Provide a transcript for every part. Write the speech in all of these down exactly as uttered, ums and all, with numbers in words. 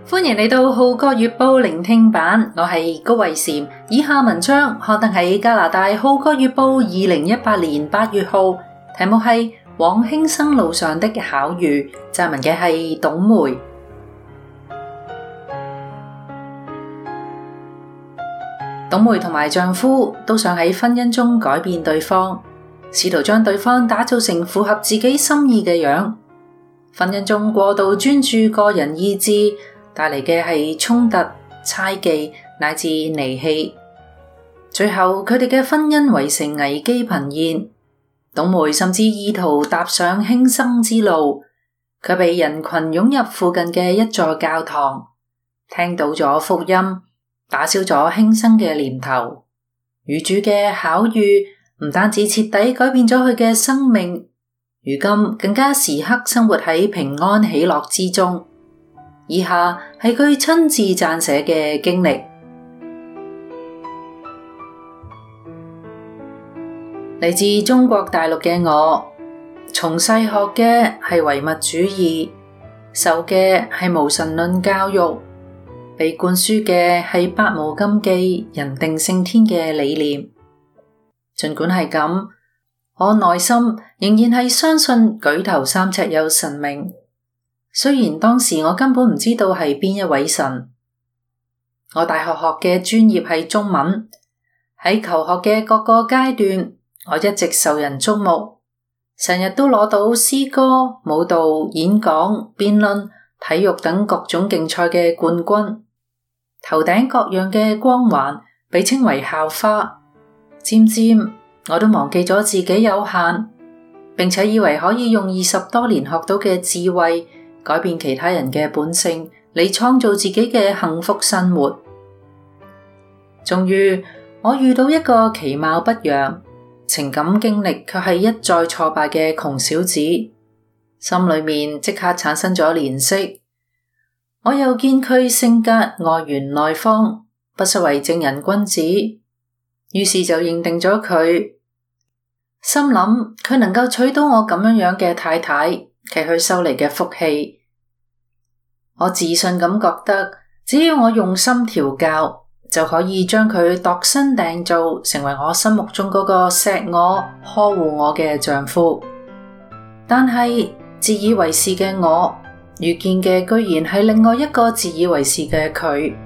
歡迎嚟到《號角月報》聆聽版，我係高慧嬋。以下文章刊登喺加拿大《號角月報》二零一八年八月號，題目係《往輕生路上的巧遇》，撰文嘅係董梅。董梅同埋丈夫都想喺婚姻中改變對方，試圖將對方打造成符合自己心意嘅樣。婚姻中過度專注個人意志，帶嚟嘅係衝突、猜忌乃至離棄，最後佢哋嘅婚姻圍成危機頻現。董梅甚至意圖踏上輕生之路，佢被人群湧入附近嘅一座教堂，聽到咗福音，打消咗輕生嘅念頭。與主嘅巧遇唔單止徹底改變咗佢嘅生命，如今更加時刻生活喺平安喜樂之中。以下係佢親自撰寫嘅經歷。嚟自中國大陸嘅我，從細學嘅係唯物主義，受嘅係無神論教育，被灌輸嘅係百無禁忌、人定勝天嘅理念。儘管係咁，我內心仍然係相信舉頭三尺有神明。雖然當時我根本唔知道係邊一位神。我大學學嘅專業係中文，喺求學嘅各個階段，我一直受人矚目，成日都攞到詩歌、舞蹈、演講、辯論、體育等各種競賽嘅冠軍，頭頂各樣嘅光環，被稱為校花。漸漸我都忘記咗自己有限，並且以為可以用二十多年學到嘅智慧改變其他人嘅本性，嚟創造自己嘅幸福生活。終於，我遇到一個其貌不揚、情感經歷卻係一再挫敗嘅窮小子，心裏面即刻產生咗憐惜。我又見佢性格外圓內方，不失為正人君子，於是就認定咗佢，心諗佢能夠娶到我咁樣樣嘅太太，係佢收嚟嘅福氣。我自信咁覺得，只要我用心調教，就可以將佢度身訂造，成為我心目中嗰個錫我、呵護我嘅丈夫。但係自以為是嘅我，遇見嘅居然係另外一個自以為是嘅佢。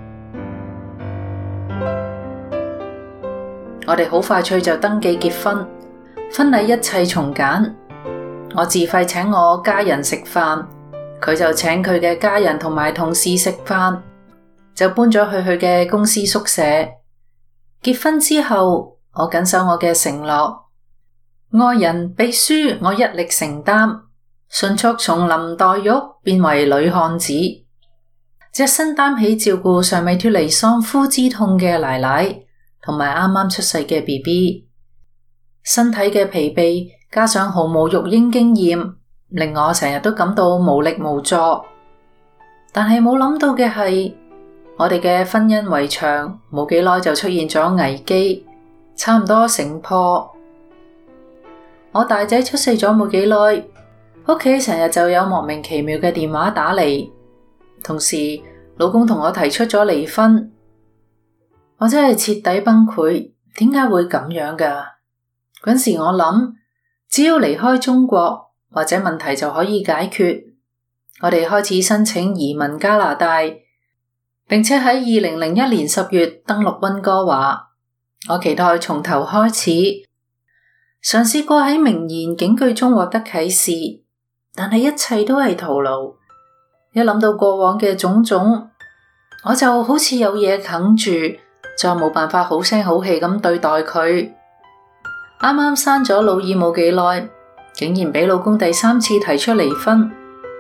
我哋好快脆就登記結婚，婚禮一切從簡。我自費請我家人食飯，佢就請佢嘅家人同埋同事食飯，就搬咗去佢嘅公司宿舍。結婚之後，我謹守我嘅承諾，愛人秘書我一力承擔，迅速從林黛玉變為女漢子，隻身擔起照顧尚未脫離喪夫之痛嘅奶奶，同埋啱啱出世嘅 B B， 身體嘅疲憊加上毫無育嬰經驗，令我成日都感到無力無助。但係冇諗到嘅係，我哋嘅婚姻圍牆冇幾耐就出現咗危機，差唔多成破。我大仔出世咗冇幾耐，屋企成日就有莫名其妙嘅電話打嚟，同時老公同我提出咗離婚。我真係徹底崩潰，點解會咁樣㗎？嗰時我諗，只要離開中國，或者問題就可以解決。我哋開始申請移民加拿大，並且喺二零零一年十月登陸溫哥華。我期待從頭開始，嘗試過喺名言警句中獲得啟示，但係一切都係徒勞。一諗到過往嘅種種，我就好似有嘢哽住，再冇辦法好聲好氣咁對待佢。啱啱生咗老二冇幾耐，竟然俾老公第三次提出離婚。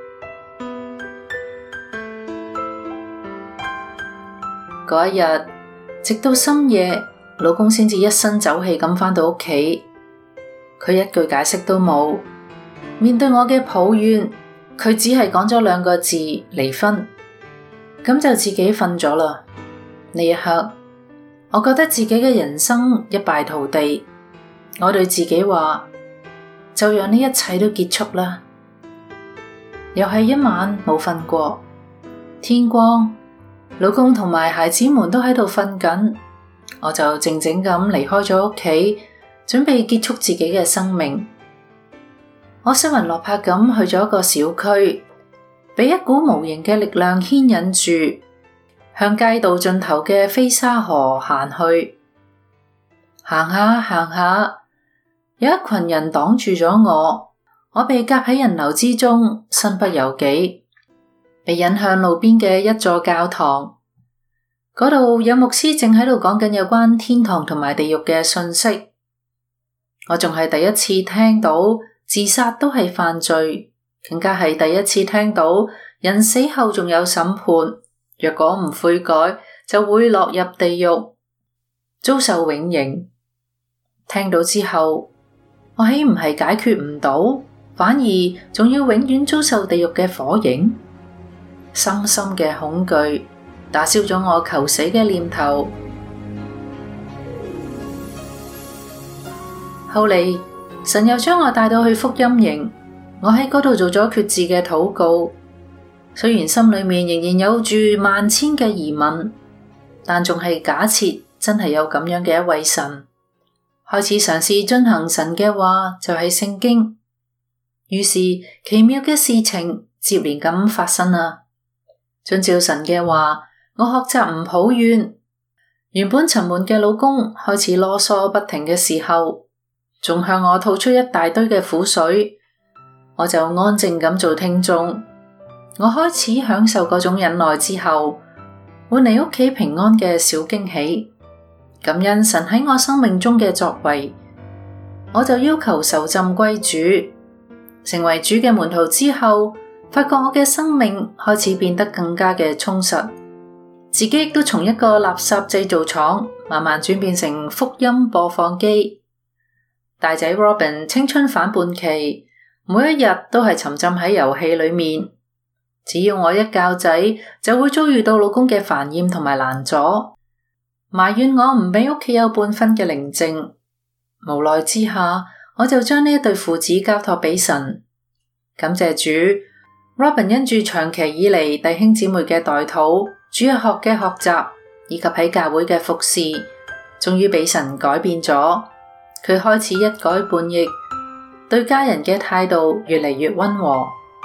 嗰一日，直到深夜，老公先至一身酒氣咁返到屋企，佢一句解釋都冇。面對我嘅抱怨，佢只係講咗兩個字：離婚，咁就自己瞓咗啦。呢一刻，我覺得自己嘅人生一敗塗地。我對自己話，就讓呢一切都結束啦。又係一晚冇瞓過， 天光，老公同埋孩子們都喺度瞓緊，我就靜靜咁離開咗屋企，準備結束自己嘅生命。我失魂落魄咁去咗一個小區，被一股無形嘅力量牽引住，向街道盡頭嘅飛沙河行去。行下行下，有一群人擋住咗我，我被夾喺人流之中，身不由己，被引向路邊嘅一座教堂。嗰度有牧師正喺度講緊有關天堂同埋地獄嘅信息。我仲係第一次聽到自殺都係犯罪，更加係第一次聽到人死後仲有審判，若果唔悔改就會落入地獄，遭受永刑。聽到之後，我豈唔係解決唔到，反而仲要永遠遭受地獄嘅火刑？深深嘅恐懼打消咗我求死嘅念頭。後嚟，神又將我帶到去福音營，我喺嗰度做咗決志嘅禱告。雖然心裏面仍然有住萬千嘅疑問，但仲係假設真係有咁樣嘅一位神。開始嘗試遵行神嘅話，就係聖經。於是奇妙嘅事情接連咁發生啦。遵照神嘅話，我學習唔抱怨。原本沉悶嘅老公開始囉嗦不停嘅時候，仲向我吐出一大堆嘅苦水，我就安靜咁做聽眾。我開始享受嗰種忍耐之後，換嚟屋企平安嘅小驚喜。感恩神喺我生命中嘅作為，我就要求受浸歸主。成為主嘅門徒之後，發覺我嘅生命開始變得更加嘅充實，自己亦都從一個垃圾製造廠慢慢轉變成福音播放機。大仔 Robin 青春反叛期，每一日都係沉浸喺遊戲裏面。只要我一覺仔，就會遭遇到老公嘅煩厭同埋攔阻，埋怨我唔俾屋企有半分嘅寧靜。無奈之下，我就將呢一對父子交託俾神。感謝主， Robin 因住長期以嚟弟兄姊妹嘅代禱、主日學嘅學習以及喺教會嘅服侍，終於俾神改變咗。佢開始一改叛逆，對家人嘅態度越嚟越溫和。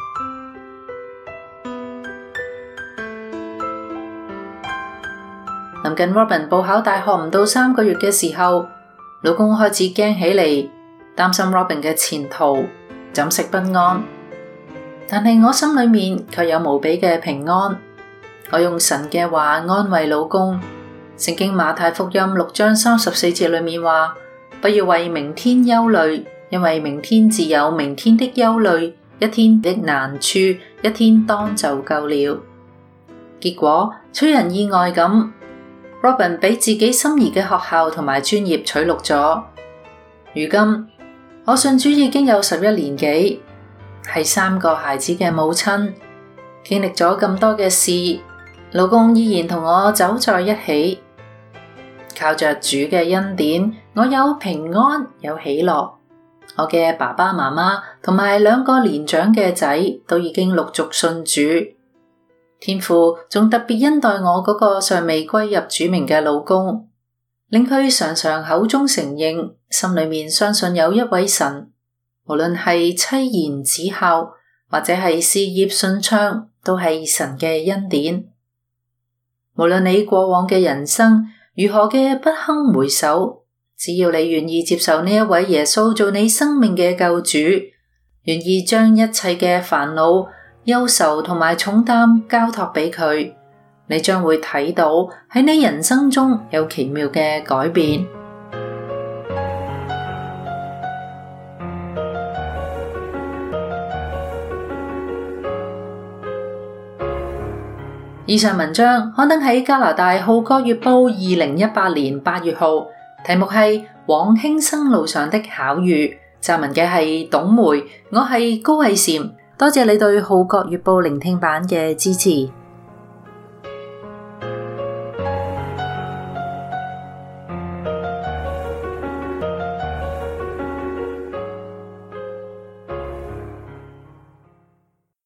臨近 Robin 報考大學唔到三個月嘅時候，老公開始驚起嚟，擔心 Robin 嘅前途，寢食不安。但係我心裏面卻有無比嘅平安。我用神嘅話安慰老公。聖經馬太福音六章三十四節裏面話：不要為明天憂慮，因為明天自有明天的憂慮，一天的難處，一天當就夠了。結果出人意外咁，Robin 俾自己心儀嘅學校同埋專業取錄咗。如今我信主已經有十一年幾，係三個孩子嘅母親，經歷咗咁多嘅事，老公依然同我走在一起。靠着主嘅恩典，我有平安，有喜樂。我嘅爸爸媽媽同埋兩個年長嘅仔都已經陸續信主。天父仲特別恩待我嗰個尚未歸入主名嘅老公，令佢常常口中承認，心裏面相信有一位神。無論係妻賢子孝，或者係事業順暢，都係神嘅恩典。無論你過往嘅人生如何嘅不堪回首，只要你願意接受呢一位耶穌做你生命嘅救主，願意將一切嘅煩惱、憂愁同埋重擔交託俾佢，你將會睇到喺你人生中有奇妙嘅改變。以上文章刊登喺加拿大《號角月報》二零一八年八月號，題目係《往輕生路上的巧遇》，撰文嘅係董梅，我係高慧嬋，多謝你對《號角月報》聆聽版嘅支持。